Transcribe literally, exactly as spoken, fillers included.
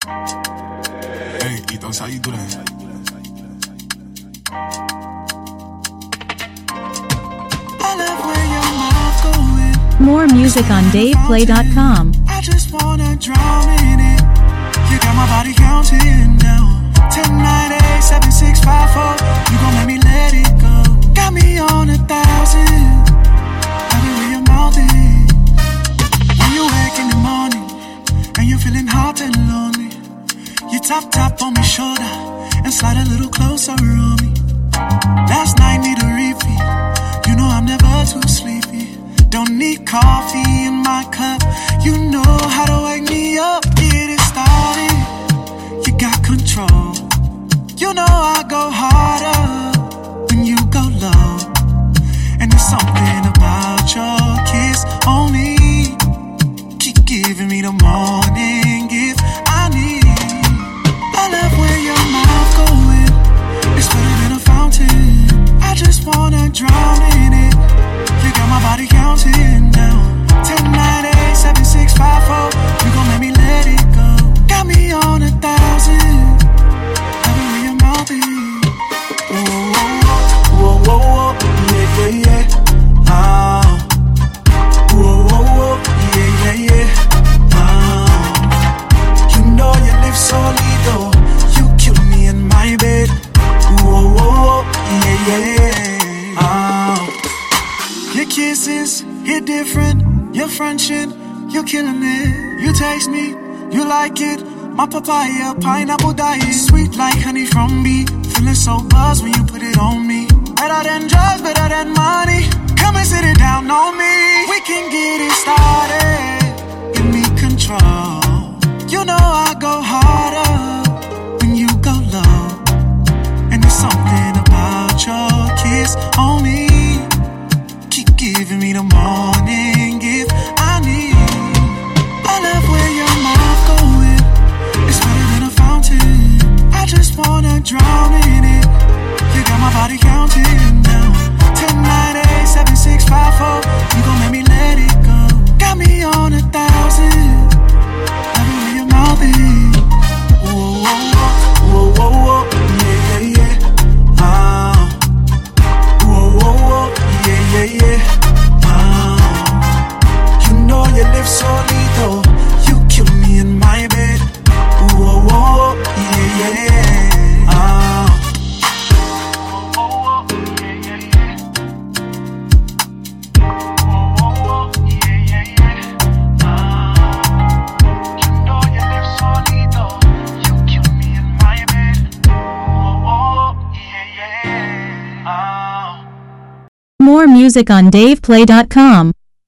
Hey, Ethos, how you do that? More music on Dave Play dot com. I just wanna drown in it. You got my body counting down. ten, nine, eight, seven, six, five, four. You gon' make me let it go. Got me on a thousand. Love it when your mouth is. When you wake in the morning and you're feeling hot and lonely, you tap tap on my shoulder and slide a little closer on me. Last night need a repeat. You know I'm never too sleepy. Don't need coffee in my cup. You know how to wake me up. Get it started. You got control. You know I go harder when you go low. And there's something about your kiss on me. Keep giving me the morning gift I need. I love where your mouth going. It's better than a fountain. I just wanna drown in it. You got my body counting down. ten, nine, eight, seven, six, five, four. You gon' let me let it go. Got me on a thousand. Love it when your mouth is. Whoa, whoa, whoa, whoa, yeah, yeah, yeah. Ah. Whoa, whoa, whoa, yeah, yeah, yeah. Ah. You know you live so little. You kill me in my bed. Whoa, whoa, whoa, yeah, yeah. Ah. Your kisses hit different. Your friendship, you're killing it. You taste me, you like it. My papaya, pineapple diet. Sweet like honey from bee. Feeling so buzzed when you put it on me. Better than drugs, better than money. Come and sit it down on me. We can get it started. Give me control. You know I go harder when you go low. And there's something about your kiss on me. Keep giving me the morning gift I need. I love where your mouth going. It's better than a fountain. I just wanna drown in it. You got my body counting down. ten, nine, eight, seven, six, five, four. You gon' make me let it go. Got me on a thousand. Love it when your mouth is. Whoa, whoa, whoa, whoa, whoa, yeah, yeah, yeah. Ah. Whoa, whoa, whoa, yeah, yeah, yeah. Ah. You know you live so little. You kill me in my bed. Whoa, whoa, whoa, yeah, yeah. Ah. Whoa, whoa, whoa, yeah, yeah, yeah. Whoa, whoa, whoa, yeah, yeah, yeah. Ah. You know you live so little. You kill me in my bed. Whoa, whoa, yeah, yeah. Ah. More music on Dave Play dot com.